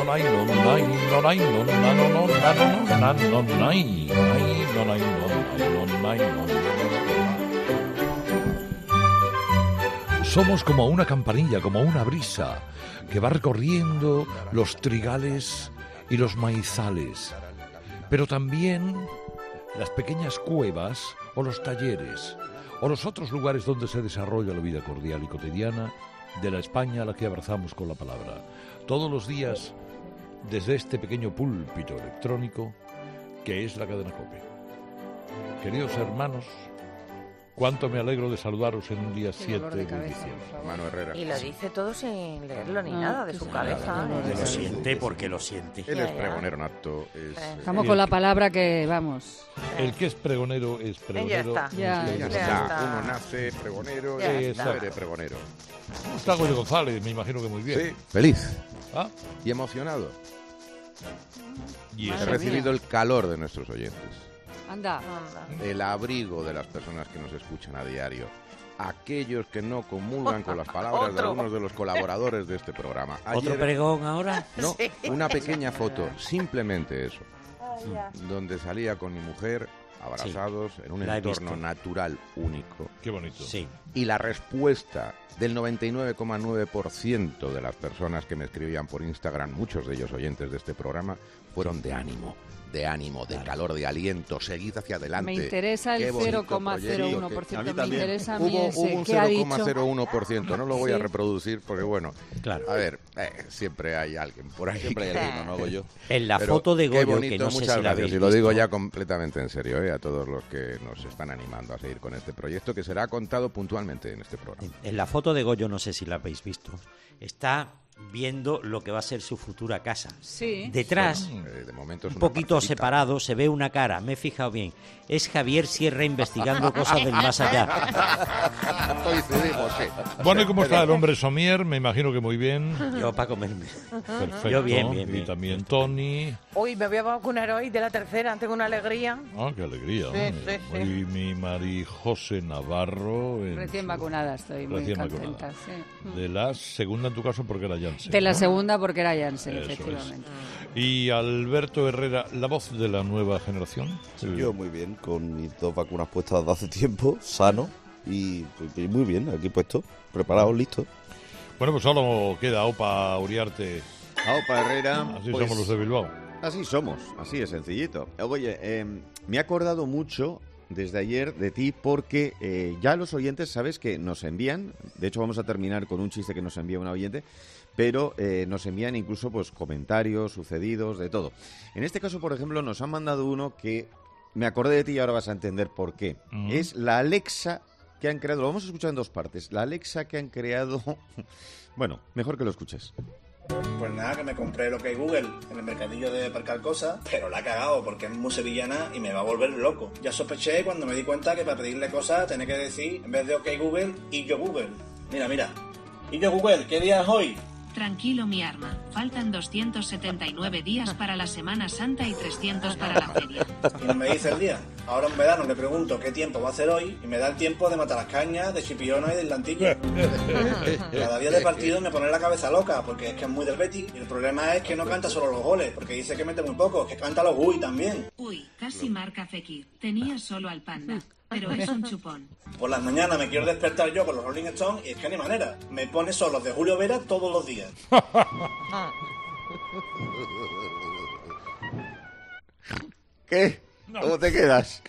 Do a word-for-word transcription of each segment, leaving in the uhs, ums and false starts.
Somos como una campanilla, como una brisa que va recorriendo los trigales y los maizales, pero también las pequeñas cuevas o los talleres o los otros lugares donde se desarrolla la vida cordial y cotidiana de la España a la que abrazamos con la palabra. Todos los días, desde este pequeño púlpito electrónico que es la cadena COPE. Queridos hermanos, cuánto me alegro de saludaros en un día siete de diciembre. Mano Herrera. Y lo dice todo sin leerlo ni No, nada de que su sí, cabeza. no, no, no, Lo no. siente porque lo siente. Él Ya, es ya. pregonero nato. Es, Sí. eh, Estamos con la palabra que, vamos, El que es pregonero es pregonero. Ya está. Ya. ya Es está. pregonero. está. Uno nace pregonero Ya y está. muere pregonero. ¿Cómo está Goyo González? Me imagino que muy bien. Sí, feliz ¿Ah? y emocionado. Y He Madre eso. recibido el calor de nuestros oyentes, anda. Anda. el abrigo de las personas que nos escuchan a diario, aquellos que no comulgan con las palabras de Otro. algunos de los colaboradores de este programa. ¿Otro pregón ahora? No, Sí. una pequeña foto, simplemente eso, Ay, ya. donde salía con mi mujer abrazados en un la he entorno visto. natural único. Qué bonito. Sí. Y la respuesta del noventa y nueve coma nueve por ciento de las personas que me escribían por Instagram, muchos de ellos oyentes de este programa, fueron de ánimo, de ánimo, de calor, de aliento, seguid hacia adelante. Me interesa el Qué bonito cero coma cero uno por proyecto, ciento. que- Me también. interesa a mí Hubo, ese. hubo un ¿Qué ha cero coma dicho? cero uno por ciento, no lo voy a Sí. reproducir porque, bueno, Claro. a ver, eh, siempre hay alguien por ahí. Siempre hay que- alguno, no hago yo. En la Pero foto de qué Goyo, bonito, que no sé muchas si la gracias, habéis y lo digo visto. ya completamente en serio, eh, a todos los que nos están animando a seguir con este proyecto, que será contado puntualmente en este programa. En la foto de Goyo, no sé si la habéis visto, está viendo lo que va a ser su futura casa. Sí. Detrás, Eh, de momento es un una poquito parcelita. separado, se ve una cara, me he fijado bien. Es Javier Sierra investigando cosas del más allá. Coincidimos, sí. Bueno, ¿y cómo está el hombre Somier? Me imagino que muy bien. Yo para comerme. Perfecto. Yo bien, bien, bien. Y también Tony. Uy, me voy a vacunar hoy de la tercera, tengo una alegría. Ah, qué alegría. Sí, hombre. sí, sí. Y mi Mari José Navarro. en Recién su- vacunada estoy, muy Recién contenta. vacunada. Sí. De la segunda en tu caso porque era Janssen. De la ¿no? segunda porque era Janssen, Eso es. efectivamente. Y Alberto Herrera, la voz de la nueva generación. Yo muy bien, con mis dos vacunas puestas de hace tiempo, sano y, y muy bien, aquí puesto, preparado, listo. Bueno, pues solo queda Opa Uriarte. Opa Herrera. Así pues, somos los de Bilbao. Así somos, así es sencillito. Oye, eh, me he acordado mucho desde ayer de ti porque eh, ya los oyentes, sabes que nos envían, de hecho vamos a terminar con un chiste que nos envía un oyente, pero eh, nos envían incluso pues comentarios, sucedidos, de todo. En este caso, por ejemplo, nos han mandado uno que me acordé de ti y ahora vas a entender por qué. Mm. Es la Alexa que han creado, lo vamos a escuchar en dos partes, la Alexa que han creado, bueno, mejor que lo escuches. Pues nada, que me compré lo que es Google en el mercadillo de aparcar cosas, pero la ha cagado porque es muy sevillana y me va a volver loco. Ya sospeché cuando me di cuenta que para pedirle cosas tenía que decir, en vez de OK Google, y yo Google. Mira, mira. Y yo Google, ¿qué día es hoy? Tranquilo mi arma, faltan doscientos setenta y nueve días para la Semana Santa y trescientos para la feria. Y no me dice el día. Ahora en verano le pregunto qué tiempo va a hacer hoy y me da el tiempo de matar las cañas, de Chipiona y del Lantillo. Cada día de partido me pone la cabeza loca porque es que es muy del Betis y el problema es que no canta solo los goles porque dice que mete muy poco, que canta los uy también. Uy, casi marca Fekir, tenía solo al panda, pero es un chupón. Por las mañanas me quiero despertar yo con los Rolling Stones y es que ni manera. Me pone solos de Julio Vera todos los días. ¿Qué? ¿Cómo te quedas?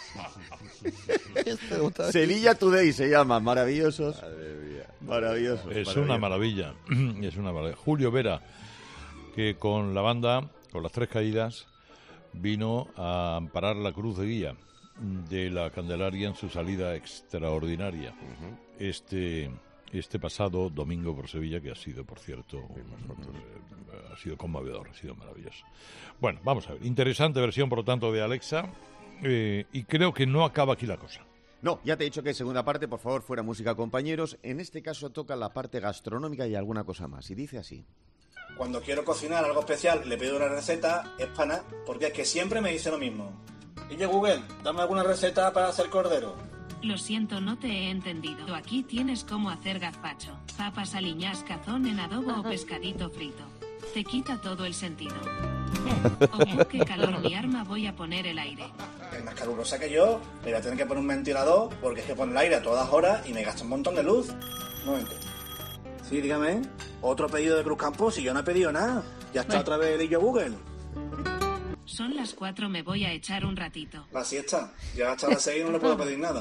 Sevilla Today se llama, maravillosos. Maravillosos. Es maravillosos. una maravilla. Es una maravilla. Julio Vera, que con la banda, con las Tres Caídas, vino a amparar la cruz de guía de la Candelaria en su salida extraordinaria. Este este pasado domingo por Sevilla, que ha sido, por cierto, eh, ha sido conmovedor, ha sido maravilloso. Bueno, vamos a ver. Interesante versión, por lo tanto, de Alexa. Eh, y creo que no acaba aquí la cosa. No, ya te he dicho que segunda parte, por favor, fuera música, compañeros. En este caso toca la parte gastronómica y alguna cosa más. Y dice así. Cuando quiero cocinar algo especial, le pido una receta, es para nada, porque es que siempre me dice lo mismo. Y yo, Google, dame alguna receta para hacer cordero. Lo siento, no te he entendido. Aquí tienes cómo hacer gazpacho, papas aliñás, cazón en adobo o pescadito frito. te quita todo el sentido. Oh, qué calor mi arma, voy a poner el aire. Es más calurosa que yo, me voy a tener que poner un ventilador porque es que pone el aire a todas horas y me gasta un montón de luz. Un momento. Sí, dígame. Otro pedido de Cruz Campo, si yo no he pedido nada. Ya está otra vez el yo Google. Son las cuatro, me voy a echar un ratito. La siesta. Ya hasta las seis no le puedo pedir nada.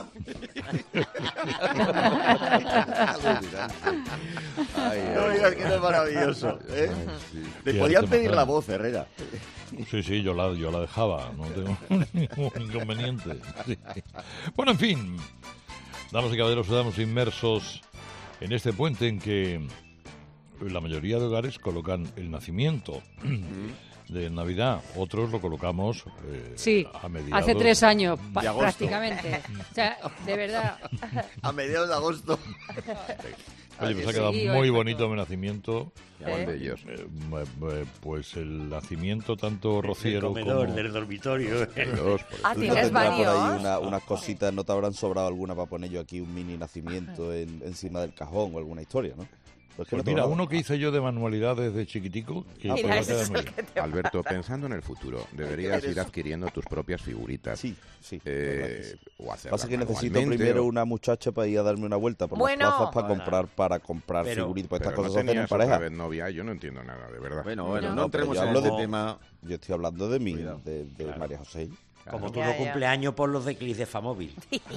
Ay, no digas que no es maravilloso, ¿eh? Ay, sí. Le Qué podían arte pedir más la grande. voz, Herrera. Sí, sí, yo la, yo la dejaba, no tengo ningún inconveniente. Sí. Bueno, en fin, damas y caballeros, estamos inmersos en este puente en que la mayoría de hogares colocan el nacimiento de Navidad, otros lo colocamos eh, Sí, a mediados hace tres años, pa- de agosto. prácticamente. O sea, de verdad. A mediados de agosto. Oye, pues ha Sí, quedado oye, muy pues bonito todo. mi nacimiento. ¿Cuál de ellos? Eh, eh, pues el nacimiento tanto El rociero comedor, como... del dormitorio. Dos, por Ah, Tú no ¿tienes tendrás por ahí varios? una- unas cositas, ¿no te habrán sobrado alguna para poner yo aquí un mini nacimiento en- encima del cajón o alguna historia, no? Pues que Pues no mira, tengo nada. uno que hice yo de manualidades de chiquitico, que Ah, te pues va a ese quedar es muy el bien. que te Alberto, pensando en el futuro, deberías ir adquiriendo tus propias figuritas. Sí, sí. Eh, la verdad que sí. o hacerlas Pasa que necesito manualmente, primero o- una muchacha para ir a darme una vuelta por Bueno. las plazas para Bueno. comprar para comprar Pero- figuritas. Pues Pero estas no cosas se hacen en tenías otra pareja. vez novia, yo no entiendo nada, de verdad. Bueno, bueno, No, no, pero entremos yo en hablo ese de- tema. Yo estoy hablando de mi, Cuidado. de, de Claro. María José. Como tú Ya, no ya. cumpleaños por los de Clis de Famóvil.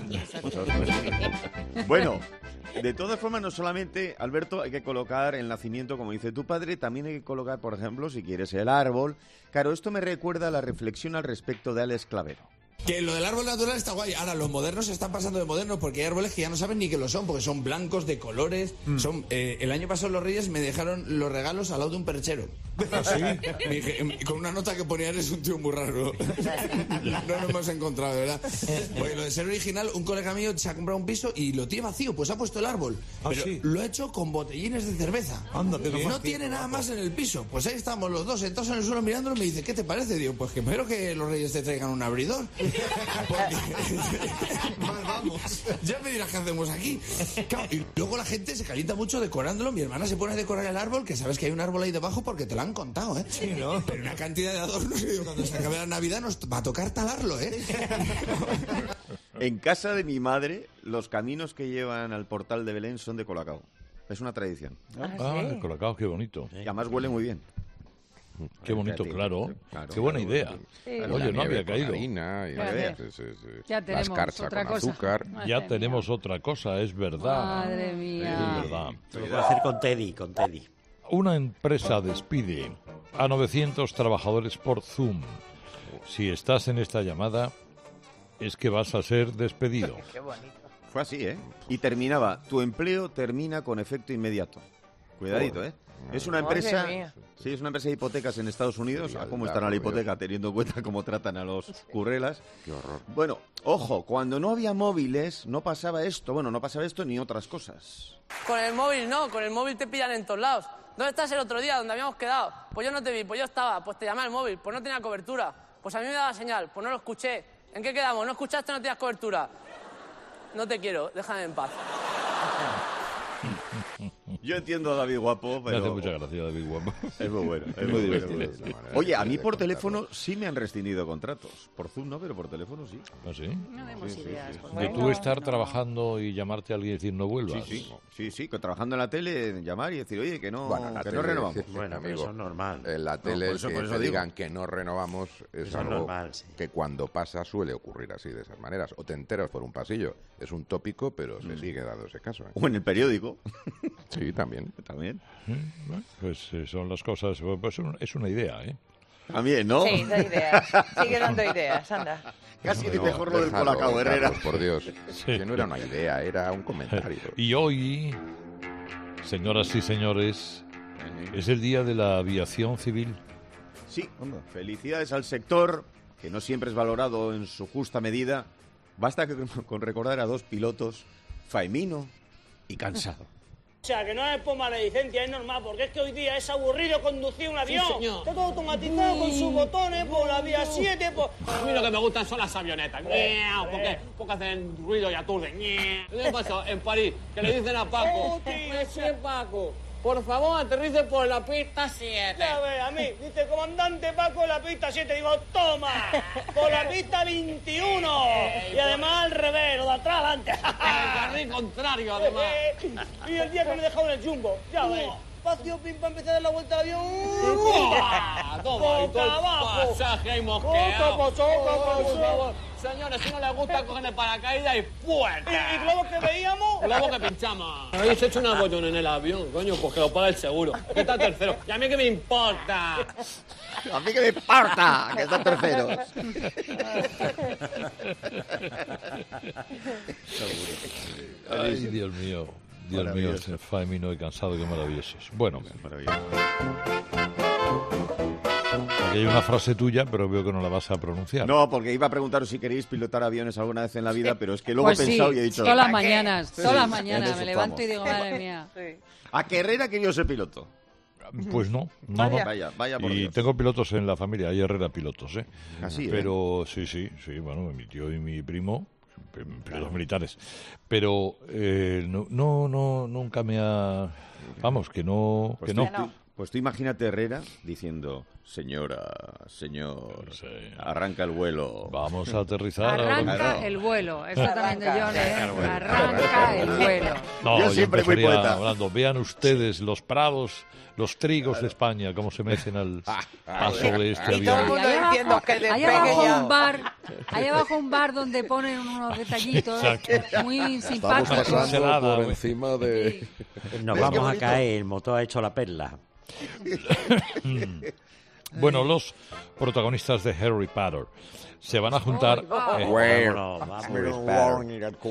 Bueno, de todas formas, no solamente, Alberto, hay que colocar el nacimiento, como dice tu padre, también hay que colocar, por ejemplo, si quieres, el árbol. Claro, esto me recuerda a la reflexión al respecto de Alex Clavero. Que lo del árbol natural está guay. Ahora, los modernos se están pasando de modernos porque hay árboles que ya no saben ni que lo son, porque son blancos, de colores. Son eh, El año pasado los Reyes me dejaron los regalos al lado de un perchero. ¿Sí? Me dije- con una nota que ponía, eres un tío muy raro. No lo hemos encontrado, ¿verdad? Porque lo de ser original, un colega mío se ha comprado un piso y lo tiene vacío, pues ha puesto el árbol. Pero lo ha hecho con botellines de cerveza. No tiene nada más en el piso. Pues ahí estamos los dos sentados en el suelo mirándolo y me dice, ¿qué te parece? Digo, pues que espero que los Reyes te traigan un abridor. Más vamos. Ya me dirás qué hacemos aquí. Claro, y luego la gente se calienta mucho decorándolo. Mi hermana se pone a decorar el árbol, que sabes que hay un árbol ahí debajo porque te lo han contado, ¿eh? Sí, ¿no? Pero una cantidad de adornos. Y digo, cuando se acabe la Navidad nos va a tocar talarlo, ¿eh? En casa de mi madre, los caminos que llevan al portal de Belén son de Colacao. Es una tradición. Ah, el colacao, qué bonito. Y además huele muy bien. Qué bonito, Fíjate, claro. claro, Qué buena claro, idea. claro. Sí. La Oye, no nieve había con caído. harina y Ya las- ves. es- es- es- Ya la tenemos escarcha otra con cosa. azúcar. Madre Ya mía. tenemos otra cosa, es verdad. Madre Es mía. verdad. Lo puedo hacer con Teddy, con Teddy. Una empresa despide a novecientos trabajadores por Zoom. Si estás en esta llamada, es que vas a ser despedido. Qué bonito. Fue así, ¿eh? Y terminaba, tu empleo termina con efecto inmediato. Cuidadito, ¿eh? Es una Madre empresa... mía. Sí, es una empresa de hipotecas en Estados Unidos. Frialdad, ¿Cómo estará la por Dios. hipoteca teniendo en cuenta cómo tratan a los currelas? Qué horror. Bueno, ojo, cuando no había móviles no pasaba esto. Bueno, no pasaba esto ni otras cosas. Con el móvil no, con el móvil te pillan en todos lados. ¿Dónde estás el otro día? ¿Dónde habíamos quedado? Pues yo no te vi, pues yo estaba, pues te llamé al móvil, pues no tenía cobertura. Pues a mí me daba señal, pues no lo escuché. ¿En qué quedamos? ¿No escuchaste, no tenías cobertura? No te quiero, déjame en paz. Yo entiendo a David Guapo, Me pero... hace mucha gracia, David Guapo. Es muy bueno, es Muy muy divertido. bueno. Es la manera Oye, a de- mí de por contarlo. teléfono sí me han rescindido contratos. Por Zoom no, pero por teléfono sí. ¿Ah, sí? No demos ideas. por De favor. tú estar No. trabajando y llamarte a alguien y decir no vuelvas. Sí, sí, sí, sí, que trabajando en la tele, llamar y decir, oye, que no, Bueno, en la que tele, no renovamos. sí, Bueno, pero amigo, eso es normal. En la No, tele por eso- que por eso te digo. digan que no renovamos es Eso es algo normal, sí. que cuando pasa suele ocurrir así, de esas maneras. O te enteras por un pasillo. Es un tópico, pero Mm. se sigue dando ese caso. ¿eh? O en el periódico. Sí, también. También. ¿Mm? Bueno, pues eh, son las cosas. Pues un- es una idea, ¿eh? También, ¿no? Sí, da ideas. Sigue dando ideas, anda. Casi No, mejor lo del déjalo, Colacao, Herrera. Carlos, por Dios. Sí. Que no era una idea, era un comentario. Y hoy, señoras y señores, es el día de la aviación civil. Sí, felicidades al sector, que no siempre es valorado en su justa medida. Basta que- con recordar a dos pilotos, Faemino y Cansado. O sea, que no es por maledicencia, es normal, porque es que hoy día es aburrido conducir un avión. Está todo automatizado con sus botones, por la vía siete, por... A mí lo que me gustan son las avionetas. Ñau, porque, porque hacen ruido y aturden. Ñau. ¿Qué pasó en París? Que le dicen a Paco. Oh, tío, Pues sí, Paco. Por favor, aterrice por la pista siete. Ya ve, a mí, dice comandante Paco, la pista siete. Digo, toma, por la pista veintiuno. Y además al revés, lo de atrás adelante. El carril contrario, además. Y el día que me dejaron el chumbo, ya ves. Espacio, pim, para empezar a dar la vuelta al avión. ¡Uah! Toma, y todo el abajo. pasaje y Coca, mosqueado. pochoca, Por pochoca. favor. Señores, si no les gusta, cogen el paracaídas y ¡fuerte! ¿Y, y globos que veíamos? Globos que pinchamos. Habéis hecho una bollón en el avión, coño, pues que lo paga el seguro. Que está tercero. ¿Y a mí qué me importa? A mí que me importa que están terceros. Ay, Dios mío. Dios mío, ese Faemino y cansado, qué maravilloso es. Bueno, aquí hay una frase tuya, pero veo que no la vas a pronunciar. No, porque iba a preguntaros si queréis pilotar aviones alguna vez en la vida, pero es que luego Pues he sí, pensado y he dicho... todas las ¿a qué? mañanas, Sí, todas las en mañanas eso me levanto estamos. y digo, madre mía. ¿A qué Herrera que yo sé piloto? Pues no, no, Vaya. no. Vaya, vaya por y Dios. tengo pilotos en la familia, hay Herrera pilotos, ¿eh? Así, ¿eh? Pero sí, sí, sí, bueno, mi tío y mi primo, p- pilotos militares. Pero eh, no, no, no, nunca me ha... Vamos, que no... Pues que tú, no. tú- pues tú imagínate Herrera diciendo, señora, señor, arranca el vuelo. Vamos a aterrizar. Arranca Claro. el vuelo. Eso también de John, ¿eh? Arranca el vuelo. Arranca el vuelo. No, Yo yo siempre muy empezaría poeta. hablando, vean ustedes los prados, los trigos de España, cómo se mecen al paso de este Y todo el avión. mundo Y allá diciendo abajo, que allá despegue abajo ya. un bar, allá abajo un bar donde ponen unos detallitos Exacto. muy Estamos simpáticos. pasando Pincelada, por güey. encima de... Nos ¿Ves qué vamos a bonito? caer, el motor ha hecho la perla. Bueno, los protagonistas de Harry Potter se van a juntar eh, Vámonos, vámonos.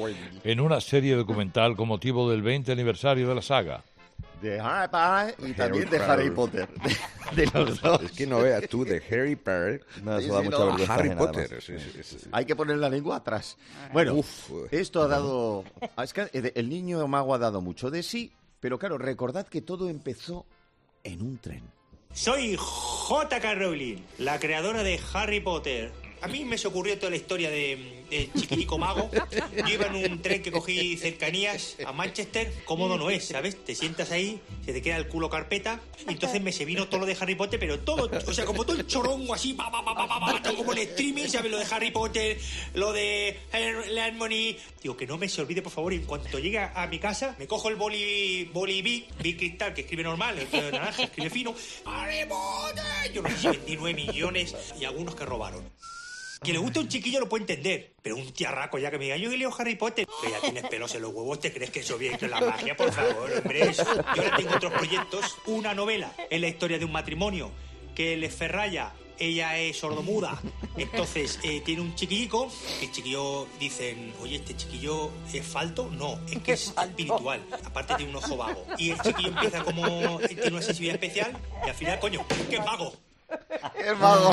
en una serie documental con motivo del veinte aniversario de la saga. De Harry Potter y también de Potter. Harry Potter. De los dos. Es que no veas tú de Harry Potter No, eso Sí, da sí, mucha no, vergüenza Harry ajena, Potter. además. Sí, sí, sí. Hay que poner la lengua atrás. Bueno, Uf. esto ha dado... Es que el niño mago ha dado mucho de sí, pero claro, recordad que todo empezó en un tren. Soy J K Rowling, la creadora de Harry Potter. A mí me se ocurrió toda la historia de, de Chiquilico Mago. Yo iba en un tren que cogí cercanías a Manchester. Cómodo no es, ¿sabes? Te sientas ahí, se te queda el culo carpeta. Y entonces me se vino todo lo de Harry Potter, pero todo, o sea, como todo el chorongo así, pa, pa, pa, pa, pa, pa, todo como en streaming, ¿sabes? Lo de Harry Potter, lo de Hermione. Digo, que no me se olvide, por favor, y en cuanto llegue a mi casa, me cojo el boli, boli Bic, Bic Cristal, que escribe normal, el de naranja, escribe fino. ¡Harry Potter! Yo no sé si vendí nueve millones y algunos que robaron. Que le guste a un chiquillo lo puede entender, pero un tiarraco ya que me diga, yo he leído Harry Potter, que ya tienes pelos en los huevos, ¿te crees que eso viene con la magia? Por favor, hombre. Eso. Yo ahora tengo otros proyectos, una novela, es la historia de un matrimonio, que él es ferralla, ella es sordomuda, entonces eh, tiene un chiquillico, que el chiquillo dicen, oye, ¿este chiquillo es falto? No, es que es espiritual, aparte tiene un ojo vago. Y el chiquillo empieza como, tiene una sensibilidad especial, y al final, coño, que es vago. Es mago.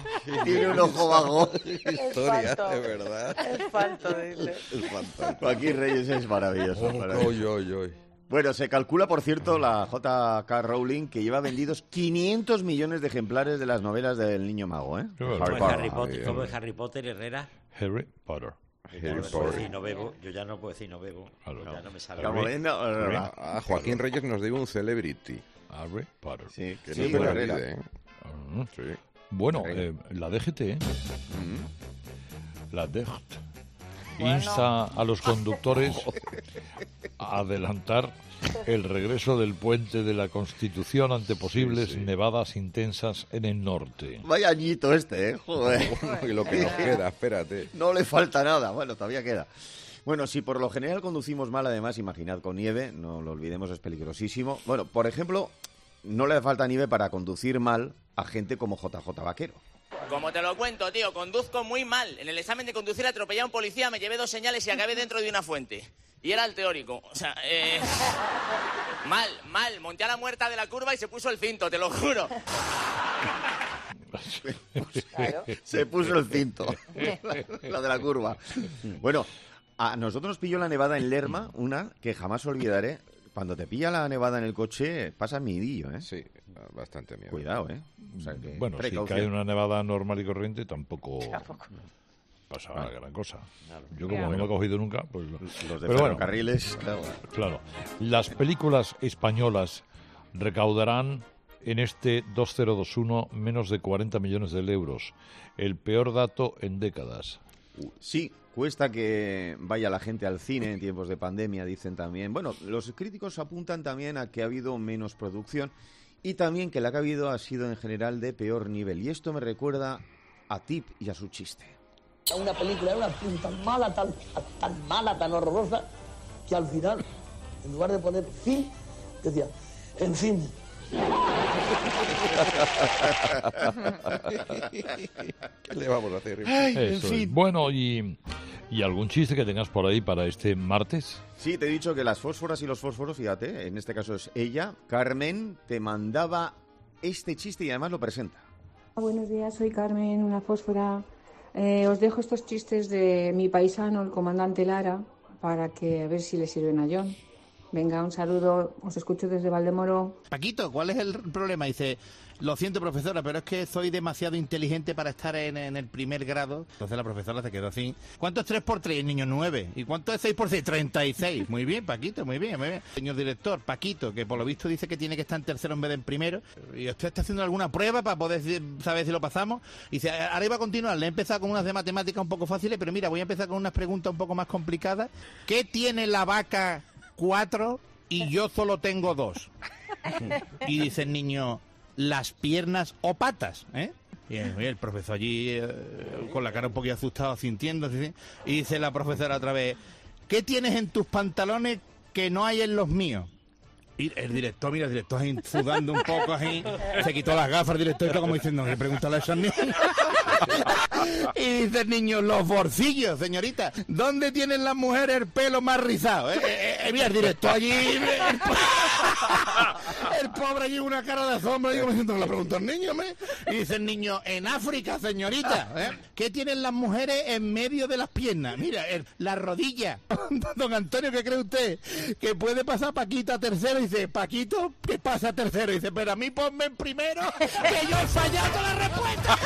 Tiene un ojo vago. Historia, de verdad. Es falto, dice. Es fantástico. Joaquín Reyes es maravilloso. Oh, maravilloso. oy, oy, oy. Bueno, se calcula, por cierto, la J K Rowling que lleva vendidos quinientos millones de ejemplares de las novelas del Niño Mago, ¿eh? Qué ¿Cómo barbaridad. es Harry Potter? ¿Cómo es Harry Potter, Herrera? Harry Potter. Yo ya no puedo decir no bebo, yo ya no puedo decir no bebo. Claro. Ya no me sale. Como ven, no, no, no, no. Ah, Joaquín Reyes nos dio un celebrity. Harry Potter. Sí, Que sí, no se le Herrera. olvide, ¿eh? Ah, Sí. Bueno, Venga. eh, la D G T, ¿eh? Mm. la D G T, insta a los conductores a adelantar el regreso del puente de la Constitución ante posibles Sí, sí. nevadas intensas en el norte. Vaya añito este, ¿eh? Joder. Y lo que nos queda, espérate. No le falta nada. Bueno, todavía queda. Bueno, si por lo general conducimos mal, además, imaginad con nieve, no lo olvidemos, es peligrosísimo. Bueno, por ejemplo, no le falta nieve para conducir mal a gente como J J Vaquero. Como te lo cuento, tío, conduzco muy mal. En el examen de conducir atropellé a un policía, me llevé dos señales y acabé dentro de una fuente. Y era el teórico. O sea, eh... mal, mal. Monté a la muerta de la curva y se puso el cinto, te lo juro. Claro. Se puso el cinto. la, la de la curva. Bueno, a nosotros nos pilló la nevada en Lerma, una que jamás olvidaré. Cuando te pilla la nevada en el coche, pasa midillo, ¿eh? Sí, bastante miedo. Cuidado, ¿eh? O sea que, Bueno, si precaución. cae una nevada normal y corriente, tampoco Tampoco. pasa gran cosa. Yo Claro. como no lo he cogido nunca, pues... Los de Pero bueno, ferrocarriles, claro. claro. Las películas españolas recaudarán en este dos mil veintiuno menos de cuarenta millones de euros, el peor dato en décadas. Sí, cuesta que vaya la gente al cine en tiempos de pandemia, dicen también. Bueno, los críticos apuntan también a que ha habido menos producción y también que la que ha habido ha sido en general de peor nivel. Y esto me recuerda a Tip y a su chiste. Una película, era una película tan mala, tan, tan mala, tan horrorosa, que al final, en lugar de poner fin, decía, en fin. ¿Qué le vamos a hacer? Ay, en fin. Bueno, y, ¿y algún chiste que tengas por ahí para este martes? Sí, te he dicho que las fósforas y los fósforos, fíjate, en este caso es ella, Carmen, te mandaba este chiste y además lo presenta. Buenos días, soy Carmen, una fósfora. Eh, os dejo estos chistes de mi paisano, el comandante Lara, para que a ver si le sirven a John. Venga, un saludo, os escucho desde Valdemoro. Paquito, ¿cuál es el problema? Dice, lo siento, profesora, pero es que soy demasiado inteligente para estar en, en el primer grado. Entonces la profesora se quedó así. ¿Cuánto es tres por tres, niño? nueve. ¿Y cuánto es seis por seis? treinta y seis. Muy bien, Paquito, muy bien, muy bien. Señor director, Paquito, que por lo visto dice que tiene que estar en tercero en vez de en primero. ¿Y usted está haciendo alguna prueba para poder saber si lo pasamos? Y dice, ahora iba a continuar. Le he empezado con unas de matemáticas un poco fáciles, pero mira, voy a empezar con unas preguntas un poco más complicadas. ¿Qué tiene la vaca cuatro y yo solo tengo dos? Y dice el niño, las piernas o patas, ¿eh? Y el, el profesor allí eh, con la cara un poquito asustado, sintiendo, ¿sí? Y dice la profesora otra vez, ¿qué tienes en tus pantalones que no hay en los míos? Y el director, mira, el director ahí sudando un poco, así, se quitó las gafas, el director, como diciendo, ¿qué pregúntale a esos niños? Y dice el niño, los bolsillos, señorita. ¿Dónde tienen las mujeres el pelo más rizado? Eh, eh, eh, mira, el director allí, el, po el pobre allí, una cara de asombro, y como diciendo, le preguntó al niño, ¿me? Y dice el niño, en África, señorita, ¿eh? ¿Qué tienen las mujeres en medio de las piernas? Mira, el, la rodilla. Don Antonio, ¿qué cree usted? Que puede pasar Paquito a tercero. Y dice, Paquito, ¿qué pasa a tercero? Y dice, pero a mí ponme en primero, que yo he fallado la respuesta.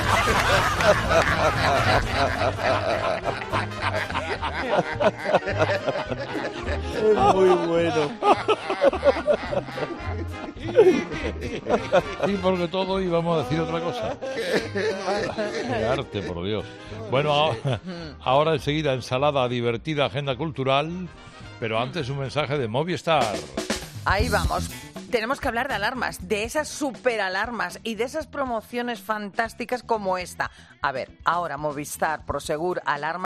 Es muy bueno. Sí, porque todo íbamos a decir otra cosa. Qué arte, por Dios. Bueno, ahora, ahora enseguida ensalada divertida, agenda cultural, pero antes un mensaje de Movistar. Ahí vamos. Tenemos que hablar de alarmas, de esas superalarmas y de esas promociones fantásticas como esta. A ver, ahora Movistar, Prosegur, alarma.